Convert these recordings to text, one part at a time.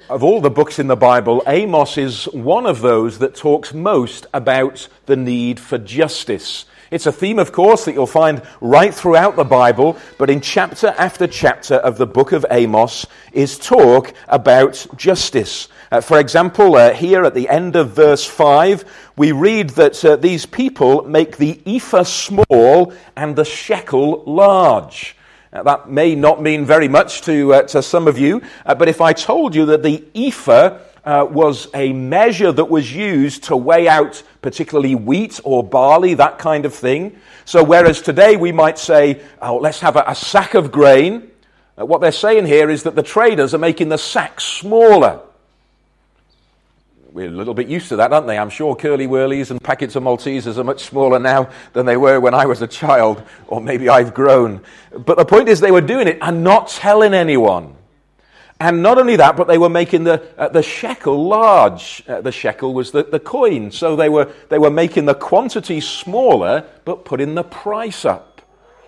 Of all the books in the Bible, Amos is one of those that talks most about the need for justice. It's a theme, of course, that you'll find right throughout the Bible, but in chapter after chapter of the book of Amos is talk about justice. For example, here at the end of verse 5, we read that these people make the ephah small and the shekel large. That may not mean very much to some of you, but if I told you that the ephah was a measure that was used to weigh out particularly wheat or barley, that kind of thing. So whereas today we might say, oh, let's have a sack of grain, what they're saying here is that the traders are making the sack smaller. We're a little bit used to that, aren't they? I'm sure Curly Wurlies and packets of Maltesers are much smaller now than they were when I was a child, or maybe I've grown. But the point is they were doing it and not telling anyone. And not only that, but they were making the shekel large. The shekel was the coin. So they were making the quantity smaller, but putting the price up.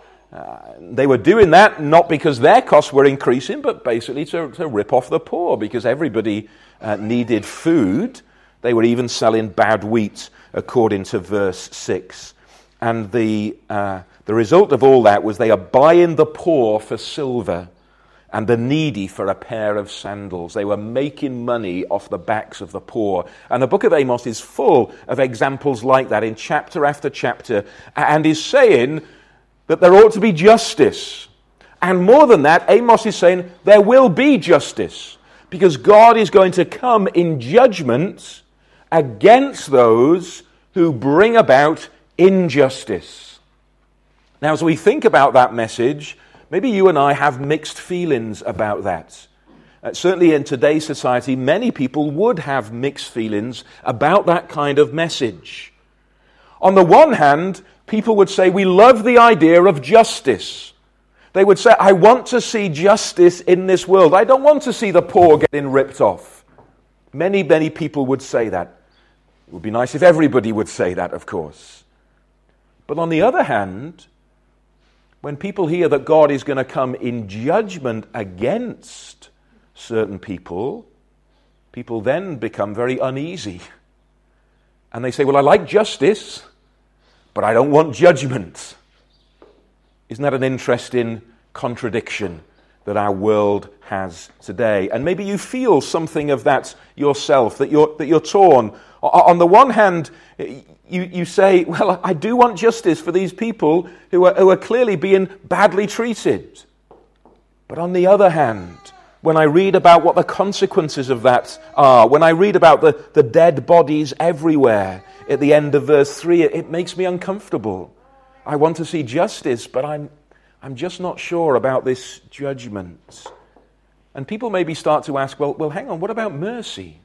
They were doing that not because their costs were increasing, but basically to rip off the poor, because everybody needed food. They were even selling bad wheat, according to verse 6. And the result of all that was they are buying the poor for silver and the needy for a pair of sandals. They were making money off the backs of the poor. And the book of Amos is full of examples like that in chapter after chapter, and is saying that there ought to be justice. And more than that, Amos is saying there will be justice, because God is going to come in judgment against those who bring about injustice. Now, as we think about that message, maybe you and I have mixed feelings about that. Certainly in today's society, many people would have mixed feelings about that kind of message. On the one hand, people would say, we love the idea of justice. They would say, I want to see justice in this world. I don't want to see the poor getting ripped off. Many, many people would say that. It would be nice if everybody would say that, of course. But on the other hand, when people hear that God is going to come in judgment against certain people, people then become very uneasy. And they say, well, I like justice, but I don't want judgment. Isn't that an interesting contradiction that our world has today? And maybe you feel something of that yourself, that you're torn. On the one hand, you say, well, I do want justice for these people who are clearly being badly treated. But on the other hand, when I read about what the consequences of that are, when I read about the dead bodies everywhere at the end of verse 3, it makes me uncomfortable. I want to see justice, but I'm just not sure about this judgment. And people maybe start to ask, well, hang on, what about mercy?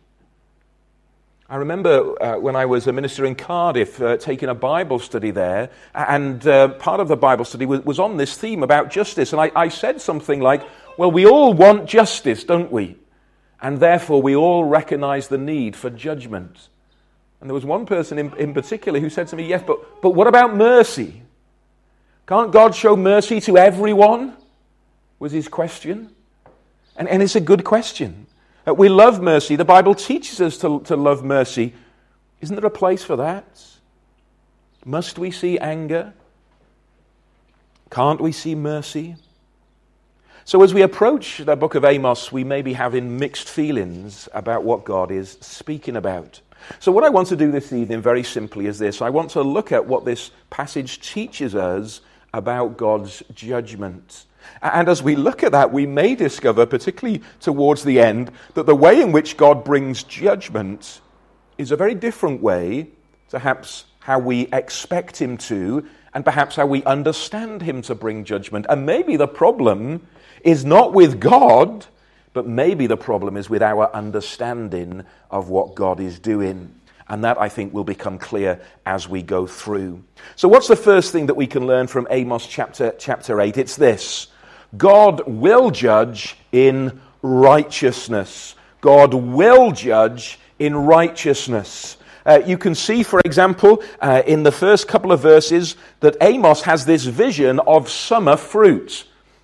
I remember when I was a minister in Cardiff, taking a Bible study there, and part of the Bible study was on this theme about justice. And I said something like, well, we all want justice, don't we? And therefore we all recognize the need for judgment. And there was one person in particular who said to me, yes, but what about mercy? Can't God show mercy to everyone? Was his question. And it's a good question. We love mercy. The Bible teaches us to love mercy. Isn't there a place for that? Must we see anger? Can't we see mercy? So as we approach the book of Amos, we may be having mixed feelings about what God is speaking about. So what I want to do this evening very simply is this. I want to look at what this passage teaches us about God's judgment. And as we look at that, we may discover, particularly towards the end, that the way in which God brings judgment is a very different way, perhaps how we expect him to, and perhaps how we understand him to bring judgment. And maybe the problem is not with God, but maybe the problem is with our understanding of what God is doing. And that, I think, will become clear as we go through. So what's the first thing that we can learn from Amos chapter 8? It's this. God will judge in righteousness. God will judge in righteousness. You can see, for example, in the first couple of verses that Amos has this vision of summer fruit.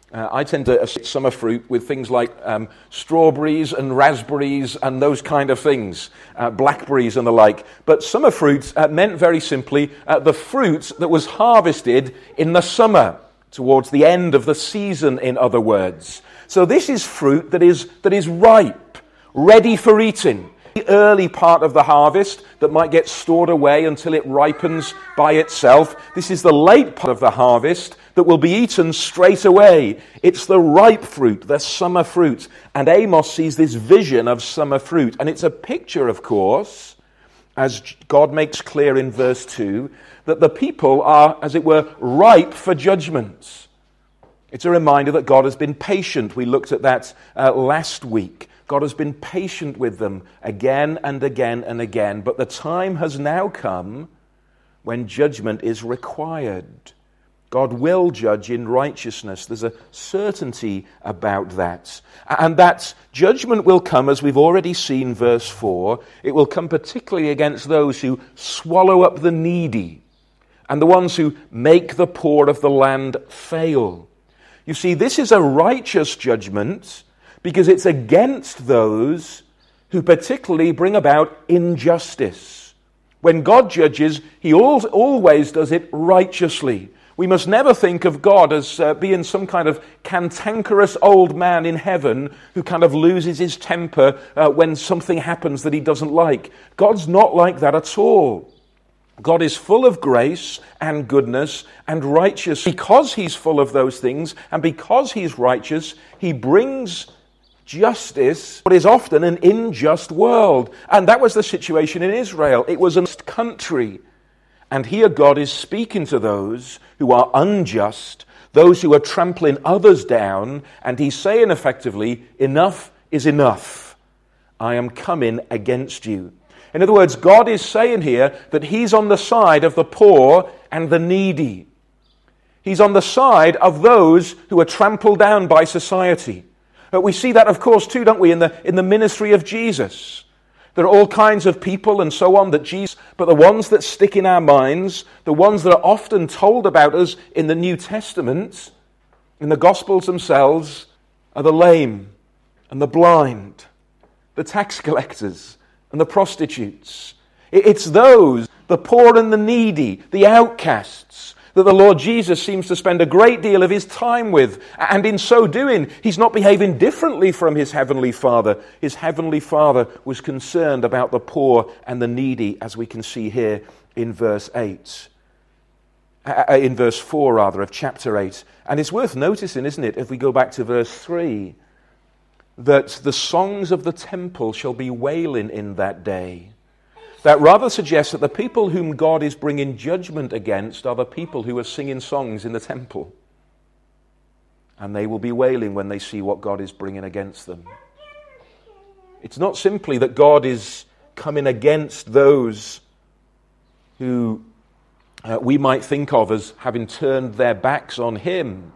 I tend to associate summer fruit with things like strawberries and raspberries and those kind of things, blackberries and the like. But summer fruits meant very simply the fruit that was harvested in the summer, towards the end of the season, in other words. So this is fruit that is ripe, ready for eating. The early part of the harvest that might get stored away until it ripens by itself. This is the late part of the harvest that will be eaten straight away. It's the ripe fruit, the summer fruit. And Amos sees this vision of summer fruit. And it's a picture, of course, as God makes clear in verse 2, that the people are, as it were, ripe for judgment. It's a reminder that God has been patient. We looked at that last week. God has been patient with them again and again and again, but the time has now come when judgment is required. God will judge in righteousness. There's a certainty about that. And that judgment will come, as we've already seen, verse 4. It will come particularly against those who swallow up the needy and the ones who make the poor of the land fail. You see, this is a righteous judgment because it's against those who particularly bring about injustice. When God judges, he always does it righteously. We must never think of God as being some kind of cantankerous old man in heaven who kind of loses his temper when something happens that he doesn't like. God's not like that at all. God is full of grace and goodness and righteousness. Because he's full of those things and because he's righteous, he brings justice, what is often an unjust world. And that was the situation in Israel. It was a country. And here God is speaking to those who are unjust, those who are trampling others down, and he's saying effectively, enough is enough. I am coming against you. In other words, God is saying here that he's on the side of the poor and the needy. He's on the side of those who are trampled down by society. We see that, of course, too, don't we, in the ministry of Jesus. There are all kinds of people and so on that Jesus, but the ones that stick in our minds, the ones that are often told about us in the New Testament, in the Gospels themselves, are the lame and the blind, the tax collectors and the prostitutes. It's those, the poor and the needy, the outcasts, that the Lord Jesus seems to spend a great deal of his time with. And in so doing, he's not behaving differently from his heavenly Father. His heavenly Father was concerned about the poor and the needy, as we can see here in verse 4 of chapter 8. And it's worth noticing, isn't it, if we go back to verse 3, that the songs of the temple shall be wailing in that day. That rather suggests that the people whom God is bringing judgment against are the people who are singing songs in the temple. And they will be wailing when they see what God is bringing against them. It's not simply that God is coming against those who we might think of as having turned their backs on him.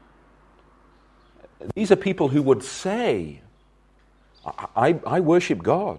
These are people who would say, I worship God.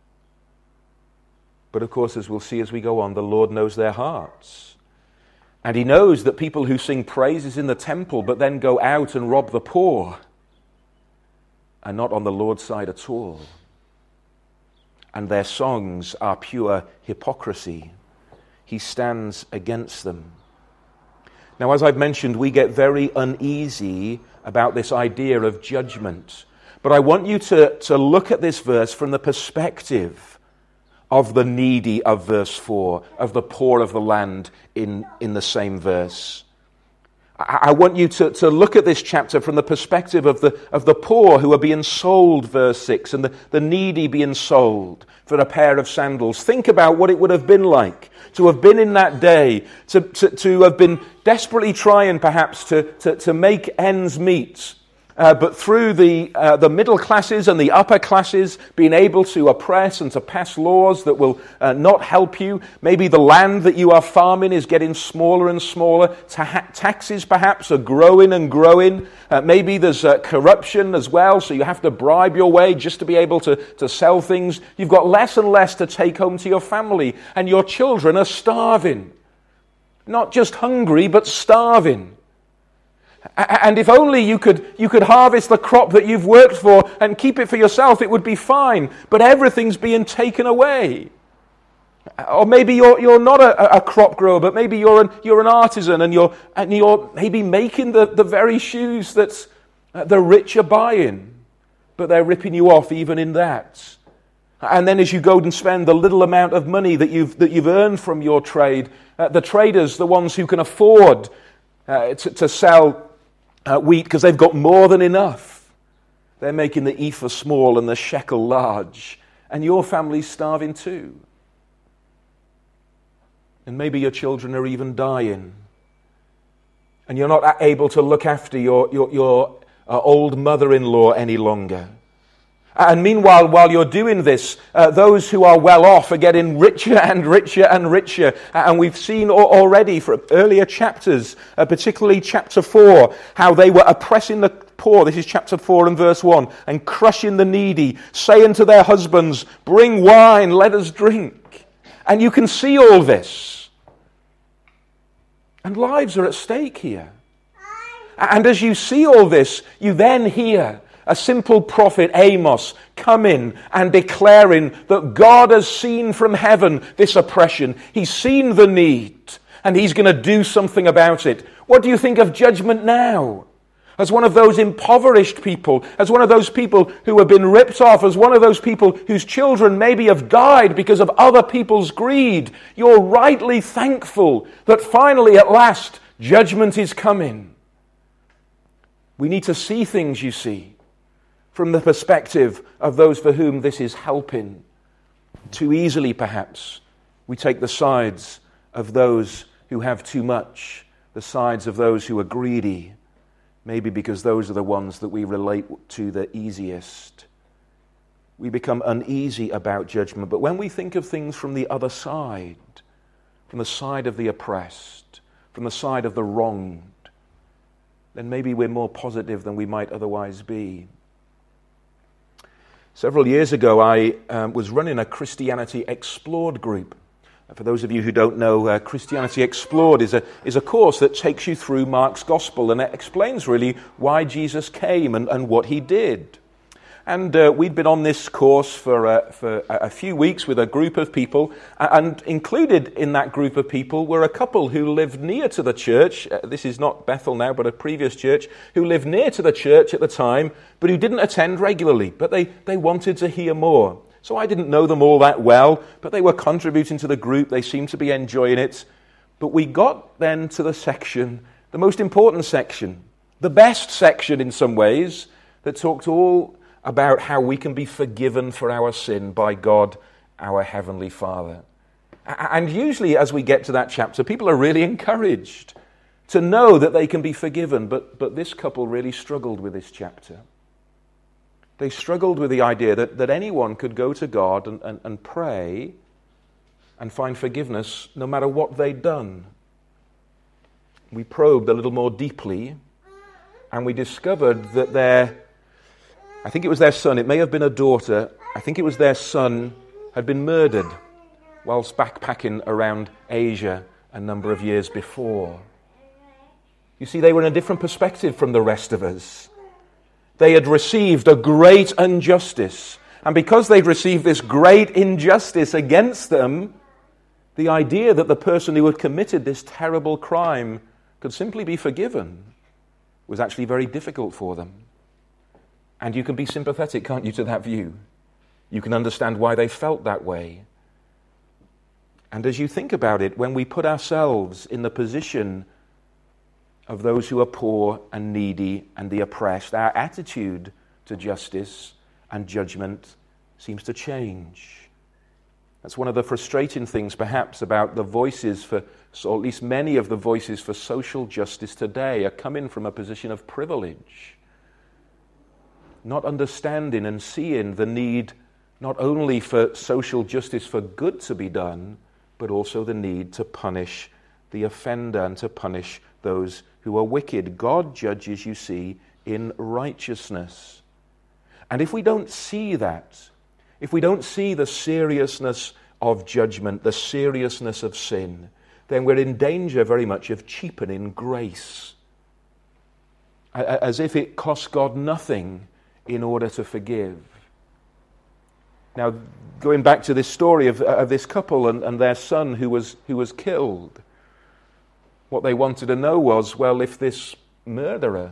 But of course, as we'll see as we go on, the Lord knows their hearts. And he knows that people who sing praises in the temple but then go out and rob the poor are not on the Lord's side at all. And their songs are pure hypocrisy. He stands against them. Now, as I've mentioned, we get very uneasy about this idea of judgment. But I want you to look at this verse from the perspective of the needy of verse 4, of the poor of the land in the same verse. I want you to look at this chapter from the perspective of the poor who are being sold, verse 6, and the needy being sold for a pair of sandals. Think about what it would have been like to have been in that day, to have been desperately trying perhaps to make ends meet. But through the middle classes and the upper classes being able to oppress and to pass laws that will not help you. Maybe the land that you are farming is getting smaller and smaller. Taxes perhaps are growing and growing. Maybe there's corruption as well, so you have to bribe your way just to be able to sell things. You've got less and less to take home to your family, and your children are starving. Not just hungry, but starving. And if only you could harvest the crop that you've worked for and keep it for yourself, it would be fine. But everything's being taken away. Or maybe you're not a crop grower, but maybe you're an artisan, and you're maybe making the very shoes that the rich are buying, but they're ripping you off even in that. And then as you go and spend the little amount of money that you've earned from your trade, the traders, the ones who can afford to sell wheat because they've got more than enough, they're making the ephah small and the shekel large, and your family's starving too. And maybe your children are even dying, and you're not able to look after your old mother-in-law any longer. And meanwhile, while you're doing this, those who are well off are getting richer and richer and richer. And we've seen already from earlier chapters, particularly chapter 4, how they were oppressing the poor. This is chapter 4 and verse 1. And crushing the needy, saying to their husbands, "Bring wine, let us drink." And you can see all this. And lives are at stake here. And as you see all this, you then hear a simple prophet, Amos, coming and declaring that God has seen from heaven this oppression. He's seen the need, and he's going to do something about it. What do you think of judgment now? As one of those impoverished people, as one of those people who have been ripped off, as one of those people whose children maybe have died because of other people's greed, you're rightly thankful that finally, at last, judgment is coming. We need to see things, you see, from the perspective of those for whom this is helping. Too easily, perhaps, we take the sides of those who have too much, the sides of those who are greedy, maybe because those are the ones that we relate to the easiest. We become uneasy about judgment. But when we think of things from the other side, from the side of the oppressed, from the side of the wronged, then maybe we're more positive than we might otherwise be. Several years ago, I was running a Christianity Explored group. For those of you who don't know, Christianity Explored is a course that takes you through Mark's Gospel, and it explains really why Jesus came and what he did. And we'd been on this course for a few weeks with a group of people, and included in that group of people were a couple who lived near to the church. This is not Bethel now, but a previous church, who lived near to the church at the time, but who didn't attend regularly, but they wanted to hear more. So I didn't know them all that well, but they were contributing to the group. They seemed to be enjoying it. But we got then to the section, the most important section, the best section in some ways, that talked all about how we can be forgiven for our sin by God, our Heavenly Father. And usually as we get to that chapter, people are really encouraged to know that they can be forgiven. But this couple really struggled with this chapter. They struggled with the idea that anyone could go to God and pray and find forgiveness no matter what they'd done. We probed a little more deeply, and we discovered that I think it was their son, it may have been a daughter, I think it was their son, had been murdered whilst backpacking around Asia a number of years before. You see, they were in a different perspective from the rest of us. They had received a great injustice, and because they'd received this great injustice against them, the idea that the person who had committed this terrible crime could simply be forgiven was actually very difficult for them. And you can be sympathetic, can't you, to that view? You can understand why they felt that way. And as you think about it, when we put ourselves in the position of those who are poor and needy and the oppressed, our attitude to justice and judgment seems to change. That's one of the frustrating things, perhaps, about the voices or at least many of the voices for social justice today are coming from a position of privilege. Not understanding and seeing the need not only for social justice for good to be done, but also the need to punish the offender and to punish those who are wicked. God judges, you see, in righteousness. And if we don't see that, if we don't see the seriousness of judgment, the seriousness of sin, then we're in danger very much of cheapening grace. as if it cost God nothing in order to forgive. Now, going back to this story of this couple and their son who was killed, what they wanted to know was, well, if this murderer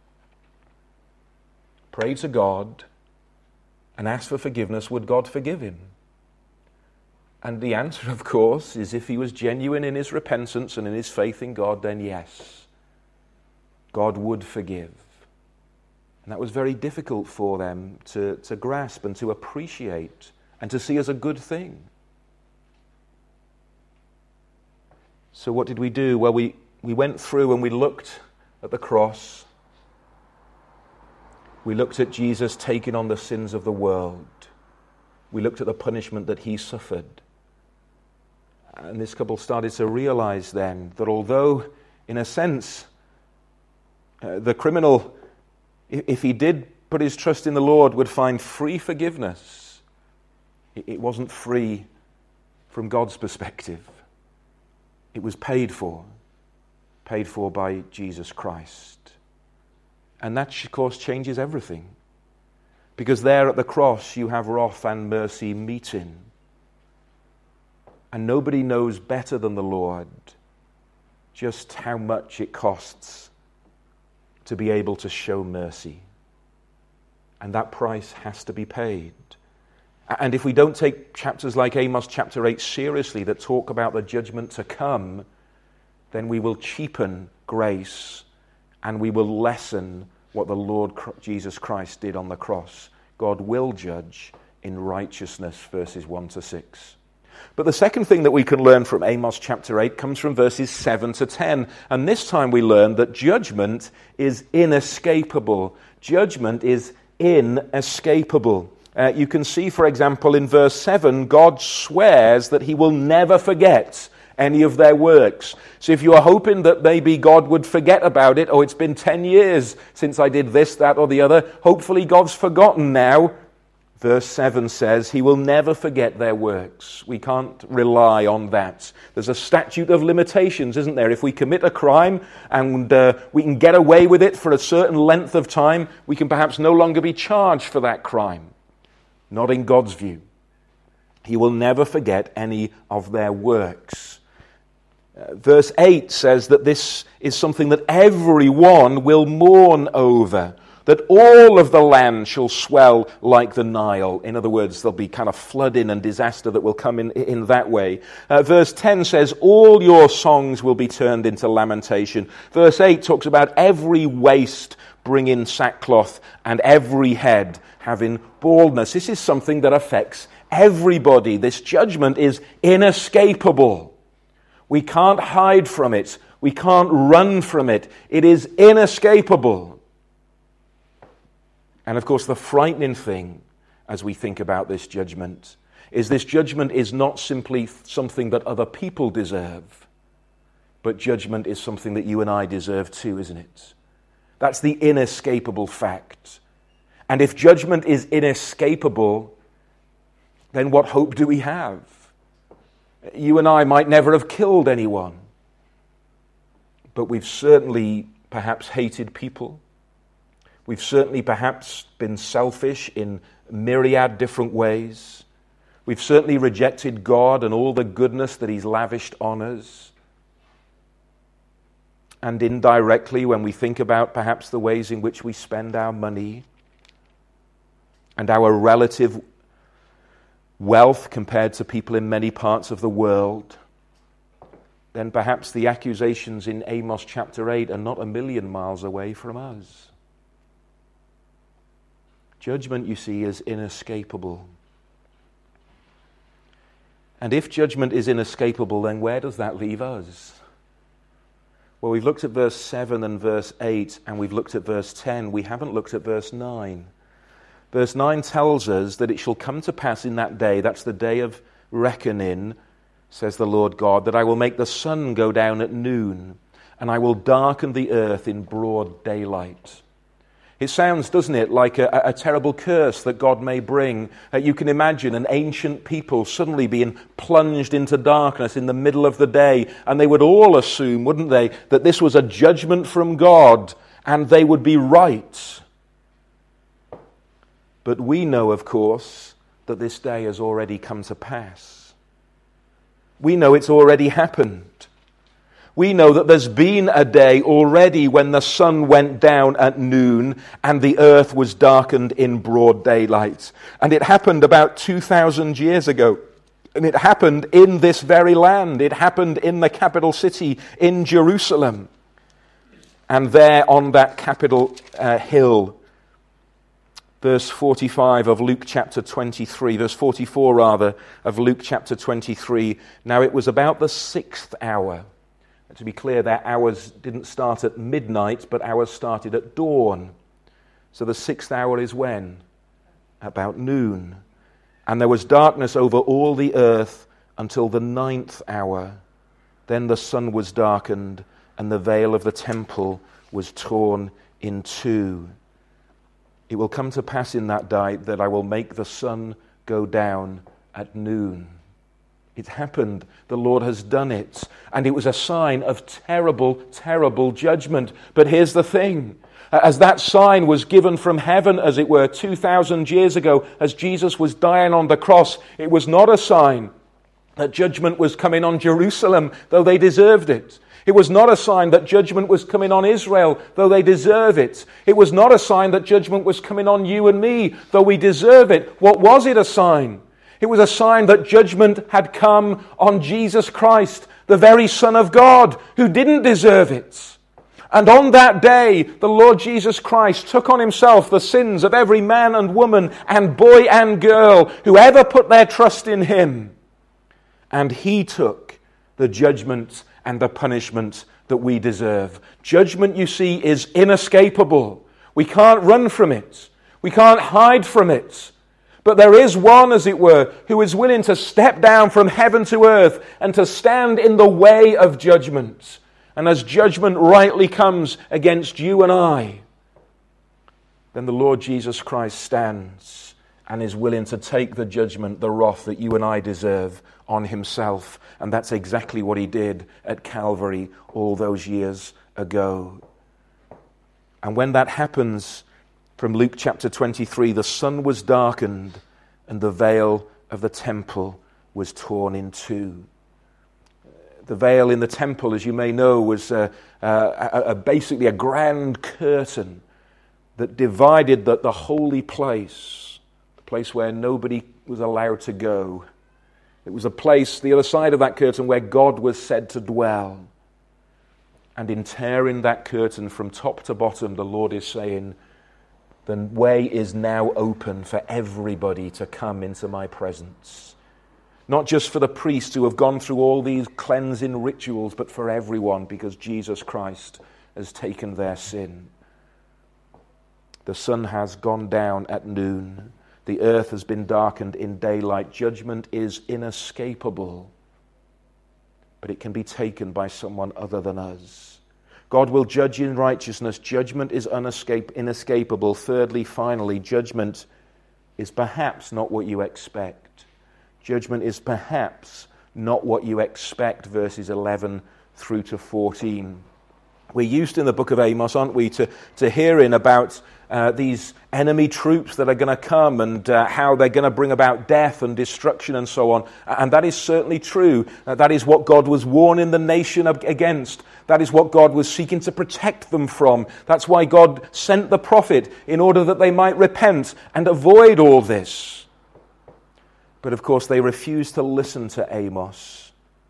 prayed to God and asked for forgiveness, would God forgive him? And the answer, of course, is if he was genuine in his repentance and in his faith in God, then yes, God would forgive. And that was very difficult for them to grasp and to appreciate and to see as a good thing. So what did we do? Well, we went through and we looked at the cross. We looked at Jesus taking on the sins of the world. We looked at the punishment that he suffered. And this couple started to realize then that although, in a sense, the criminal, if he did put his trust in the Lord, would find free forgiveness, it wasn't free from God's perspective. It was paid for by Jesus Christ. And that, of course, changes everything. Because there at the cross, you have wrath and mercy meeting. And nobody knows better than the Lord just how much it costs to be able to show mercy. And that price has to be paid. And if we don't take chapters like Amos chapter 8 seriously, that talk about the judgment to come, then we will cheapen grace and we will lessen what the Lord Jesus Christ did on the cross. God will judge in righteousness, verses 1 to 6. But the second thing that we can learn from Amos chapter 8 comes from verses 7 to 10. And this time we learn that judgment is inescapable. Judgment is inescapable. You can see, for example, in verse 7, God swears that he will never forget any of their works. So if you are hoping that maybe God would forget about it, it's been 10 years since I did this, that, or the other, hopefully God's forgotten now. Verse 7 says, he will never forget their works. We can't rely on that. There's a statute of limitations, isn't there? If we commit a crime and we can get away with it for a certain length of time, we can perhaps no longer be charged for that crime. Not in God's view. He will never forget any of their works. Verse 8 says that this is something that everyone will mourn over. That all of the land shall swell like the Nile. In other words, there'll be kind of flooding and disaster that will come in that way. Verse 10 says, all your songs will be turned into lamentation. Verse 8 talks about every waist bringing sackcloth and every head having baldness. This is something that affects everybody. This judgment is inescapable. We can't hide from it. We can't run from it. It is inescapable. And of course, the frightening thing as we think about this judgment is not simply something that other people deserve, but judgment is something that you and I deserve too, isn't it? That's the inescapable fact. And if judgment is inescapable, then what hope do we have? You and I might never have killed anyone, but we've certainly perhaps hated people. We've certainly perhaps been selfish in myriad different ways. We've certainly rejected God and all the goodness that he's lavished on us. And indirectly, when we think about perhaps the ways in which we spend our money and our relative wealth compared to people in many parts of the world, then perhaps the accusations in Amos chapter 8 are not a million miles away from us. Judgment, you see, is inescapable. And if judgment is inescapable, then where does that leave us? Well, we've looked at verse 7 and verse 8, and we've looked at verse 10. We haven't looked at verse 9. Verse 9 tells us that it shall come to pass in that day, that's the day of reckoning, says the Lord God, that I will make the sun go down at noon, and I will darken the earth in broad daylight. It sounds, doesn't it, like a terrible curse that God may bring. You can imagine an ancient people suddenly being plunged into darkness in the middle of the day, and they would all assume, wouldn't they, that this was a judgment from God, and they would be right. But we know, of course, that this day has already come to pass. We know it's already happened. We know that there's been a day already when the sun went down at noon and the earth was darkened in broad daylight. And it happened about 2,000 years ago. And it happened in this very land. It happened in the capital city, in Jerusalem. And there on that capital hill, verse 45 of Luke chapter 23, verse 44 rather, of Luke chapter 23. Now it was about the 6th hour. And to be clear, their hours didn't start at midnight, but hours started at dawn. So the 6th hour is when? About noon. And there was darkness over all the earth until the 9th hour. Then the sun was darkened, and the veil of the temple was torn in two. It will come to pass in that day that I will make the sun go down at noon. It happened. The Lord has done it. And it was a sign of terrible, terrible judgment. But here's the thing. As that sign was given from heaven, as it were, 2,000 years ago, as Jesus was dying on the cross, it was not a sign that judgment was coming on Jerusalem, though they deserved it. It was not a sign that judgment was coming on Israel, though they deserve it. It was not a sign that judgment was coming on you and me, though we deserve it. What was it a sign? It was a sign that judgment had come on Jesus Christ, the very Son of God, who didn't deserve it. And on that day, the Lord Jesus Christ took on himself the sins of every man and woman and boy and girl who ever put their trust in him. And he took the judgment and the punishment that we deserve. Judgment, you see, is inescapable. We can't run from it. We can't hide from it. But there is one, as it were, who is willing to step down from heaven to earth and to stand in the way of judgment. And as judgment rightly comes against you and I, then the Lord Jesus Christ stands and is willing to take the judgment, the wrath that you and I deserve on himself. And that's exactly what he did at Calvary all those years ago. And when that happens, from Luke chapter 23, the sun was darkened and the veil of the temple was torn in two. The veil in the temple, as you may know, was basically a grand curtain that divided the holy place, the place where nobody was allowed to go. It was a place, the other side of that curtain, where God was said to dwell. And in tearing that curtain from top to bottom, the Lord is saying, the way is now open for everybody to come into my presence. Not just for the priests who have gone through all these cleansing rituals, but for everyone, because Jesus Christ has taken their sin. The sun has gone down at noon. The earth has been darkened in daylight. Judgment is inescapable, but it can be taken by someone other than us. God will judge in righteousness. Judgment is inescapable. Thirdly, finally, judgment is perhaps not what you expect. Judgment is perhaps not what you expect, verses 11 through to 14. We're used in the book of Amos, aren't we, to hearing about these enemy troops that are going to come and how they're going to bring about death and destruction and so on. And that is certainly true. That is what God was warning the nation against. That is what God was seeking to protect them from. That's why God sent the prophet, in order that they might repent and avoid all this. But of course they refused to listen to Amos.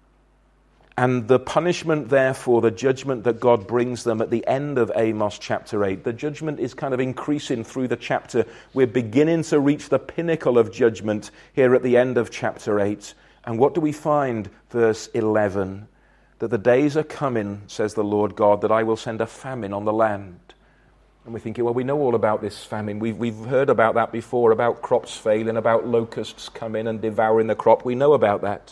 And the punishment, therefore, the judgment that God brings them at the end of Amos chapter 8, the judgment is kind of increasing through the chapter. We're beginning to reach the pinnacle of judgment here at the end of chapter 8. And what do we find? Verse 11, that the days are coming, says the Lord God, that I will send a famine on the land. And we're thinking, well, we know all about this famine. We've heard about that before, about crops failing, about locusts coming and devouring the crop. We know about that.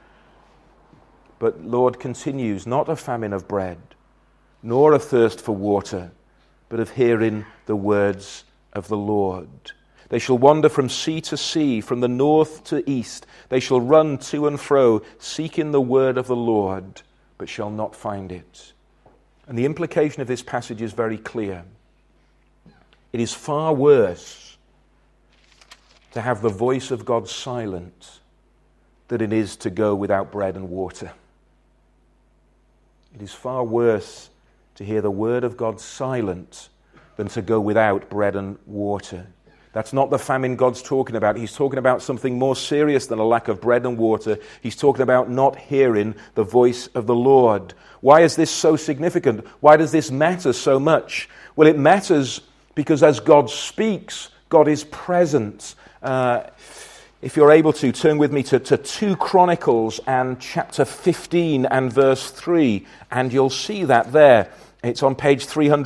But Lord continues, not a famine of bread, nor a thirst for water, but of hearing the words of the Lord. They shall wander from sea to sea, from the north to east. They shall run to and fro, seeking the word of the Lord, but shall not find it. And the implication of this passage is very clear. It is far worse to have the voice of God silent than it is to go without bread and water. It is far worse to hear the word of God silent than to go without bread and water. That's not the famine God's talking about. He's talking about something more serious than a lack of bread and water. He's talking about not hearing the voice of the Lord. Why is this so significant? Why does this matter so much? Well, it matters because as God speaks, God is present. If you're able to, turn with me to 2 Chronicles and chapter 15 and verse 3, and you'll see that there. It's on page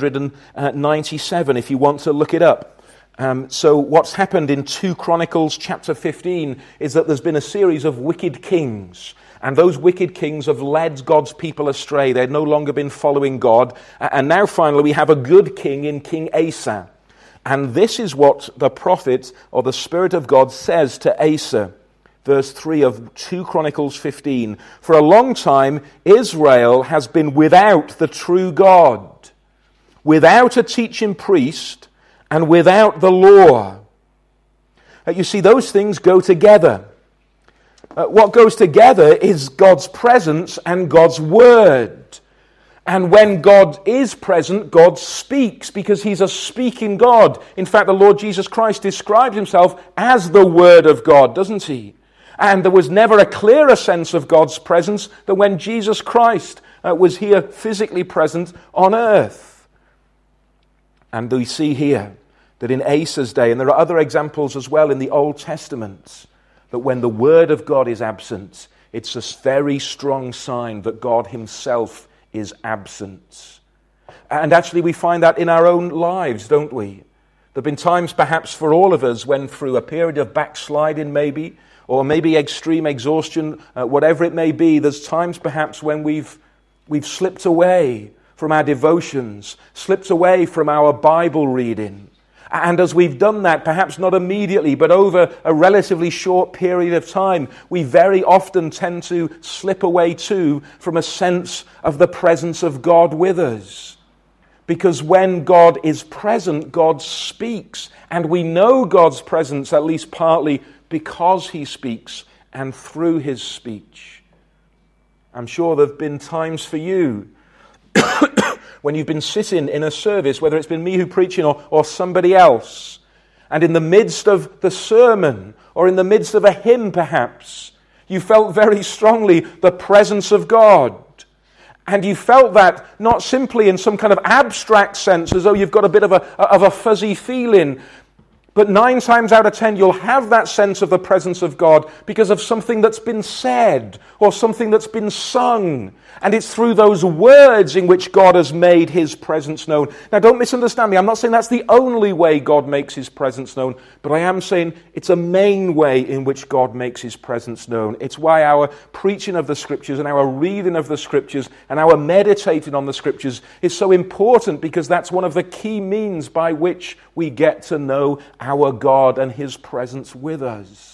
397 if you want to look it up. So what's happened in 2 Chronicles chapter 15 is that there's been a series of wicked kings. And those wicked kings have led God's people astray. They've no longer been following God. And now finally we have a good king in King Asa. And this is what the prophet or the Spirit of God says to Asa. Verse 3 of 2 Chronicles 15. For a long time Israel has been without the true God, without a teaching priest, and without the law. You see, those things go together. What goes together is God's presence and God's word. And when God is present, God speaks because he's a speaking God. In fact, the Lord Jesus Christ described himself as the Word of God, doesn't he? And there was never a clearer sense of God's presence than when Jesus Christ was here physically present on earth. And we see here that in Asa's day, and there are other examples as well in the Old Testament, that when the Word of God is absent, it's a very strong sign that God himself is absent. And actually we find that in our own lives, don't we? There have been times perhaps for all of us when through a period of backsliding maybe, or maybe extreme exhaustion, whatever it may be, there's times perhaps when we've slipped away from our devotions, slipped away from our Bible reading. And as we've done that, perhaps not immediately, but over a relatively short period of time, we very often tend to slip away too from a sense of the presence of God with us. Because when God is present, God speaks. And we know God's presence, at least partly, because he speaks and through his speech. I'm sure there have been times for you when you've been sitting in a service, whether it's been me who preaching or somebody else, and in the midst of the sermon or in the midst of a hymn perhaps, you felt very strongly the presence of God. And you felt that not simply in some kind of abstract sense, as though you've got a bit of a fuzzy feeling, but 9 times out of 10 you'll have that sense of the presence of God because of something that's been said or something that's been sung. And it's through those words in which God has made his presence known. Now don't misunderstand me. I'm not saying that's the only way God makes his presence known, but I am saying it's a main way in which God makes his presence known. It's why our preaching of the Scriptures and our reading of the Scriptures and our meditating on the Scriptures is so important, because that's one of the key means by which we get to know our God and his presence with us.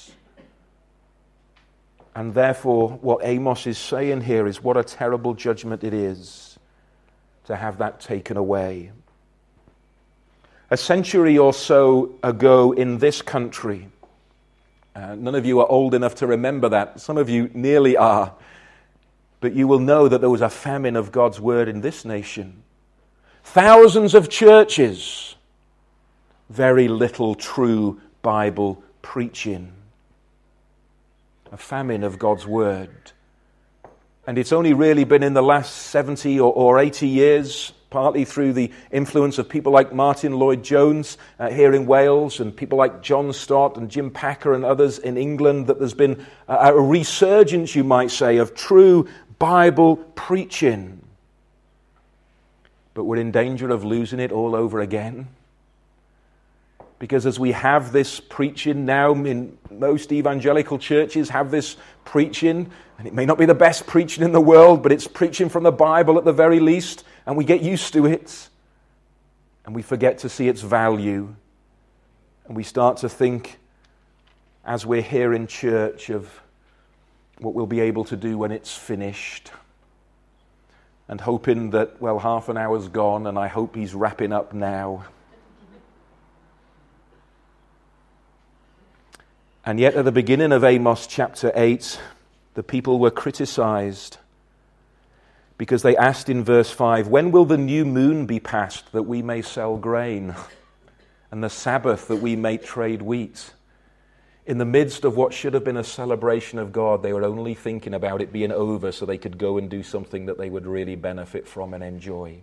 And therefore, what Amos is saying here is what a terrible judgment it is to have that taken away. A century or so ago in this country, none of you are old enough to remember that. Some of you nearly are. But you will know that there was a famine of God's word in this nation. Thousands of churches, very little true Bible preaching. A famine of God's word. And it's only really been in the last 70 or 80 years, partly through the influence of people like Martin Lloyd-Jones here in Wales, and people like John Stott and Jim Packer and others in England, that there's been a resurgence, you might say, of true Bible preaching. But we're in danger of losing it all over again. Because as we have this preaching now, in most evangelical churches have this preaching, and it may not be the best preaching in the world, but it's preaching from the Bible at the very least, and we get used to it, and we forget to see its value, and we start to think, as we're here in church, of what we'll be able to do when it's finished. and hoping that, well, half an hour's gone and I hope he's wrapping up now. And yet at the beginning of Amos chapter 8, the people were criticized because they asked in verse 5, when will the new moon be passed that we may sell grain, and the Sabbath that we may trade wheat? In the midst of what should have been a celebration of God, they were only thinking about it being over so they could go and do something that they would really benefit from and enjoy.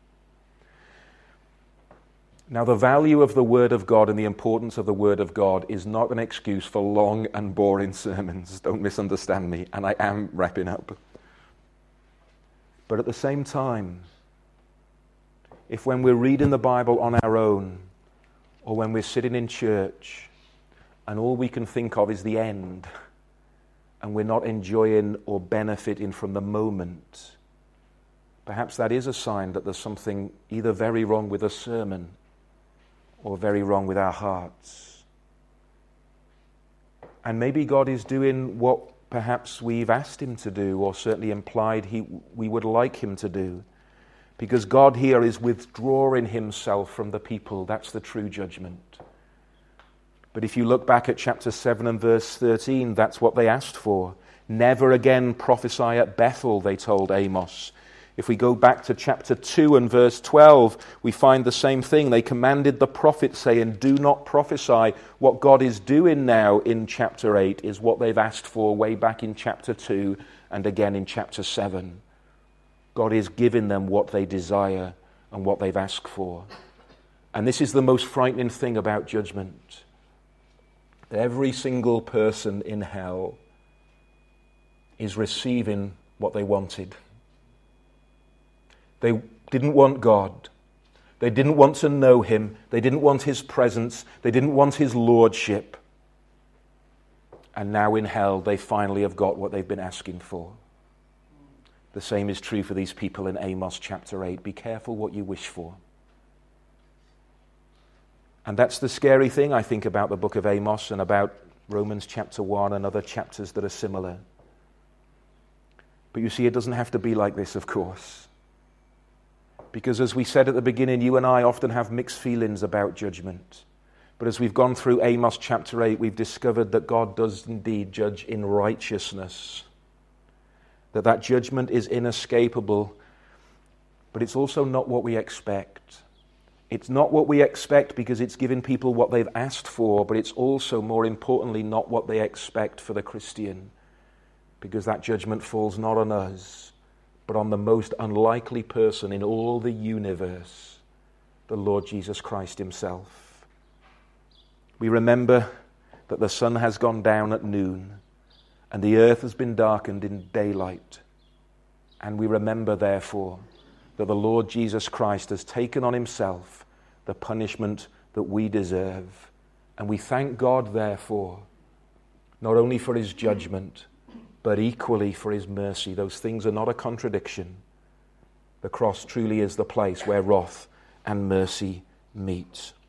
Now, the value of the Word of God and the importance of the Word of God is not an excuse for long and boring sermons. Don't misunderstand me, and I am wrapping up. But at the same time, if when we're reading the Bible on our own, or when we're sitting in church, and all we can think of is the end, and we're not enjoying or benefiting from the moment, perhaps that is a sign that there's something either very wrong with the sermon or very wrong with our hearts. And maybe God is doing what perhaps we've asked him to do, or certainly implied we would like him to do, because God here is withdrawing himself from the people. That's the true judgment. But if you look back at chapter 7 and verse 13, that's what they asked for. Never again prophesy at Bethel, they told Amos. If we go back to chapter 2 and verse 12, we find the same thing. They commanded the prophet, saying, do not prophesy. What God is doing now in chapter 8 is what they've asked for way back in chapter 2 and again in chapter 7. God is giving them what they desire and what they've asked for. And this is the most frightening thing about judgment. That every single person in hell is receiving what they wanted. They didn't want God. They didn't want to know him. They didn't want his presence. They didn't want his lordship. And now in hell, they finally have got what they've been asking for. The same is true for these people in Amos chapter 8. Be careful what you wish for. And that's the scary thing, I think, about the book of Amos and about Romans chapter 1 and other chapters that are similar. But you see, it doesn't have to be like this, of course. Because as we said at the beginning, you and I often have mixed feelings about judgment. But as we've gone through Amos chapter 8, we've discovered that God does indeed judge in righteousness. That judgment is inescapable, but it's also not what we expect. It's not what we expect because it's giving people what they've asked for, but it's also, more importantly, not what they expect for the Christian, because that judgment falls not on us, but on the most unlikely person in all the universe, the Lord Jesus Christ himself. We remember that the sun has gone down at noon, and the earth has been darkened in daylight. And we remember, therefore, that the Lord Jesus Christ has taken on himself the punishment that we deserve. And we thank God, therefore, not only for his judgment, but equally for his mercy. Those things are not a contradiction. The cross truly is the place where wrath and mercy meet.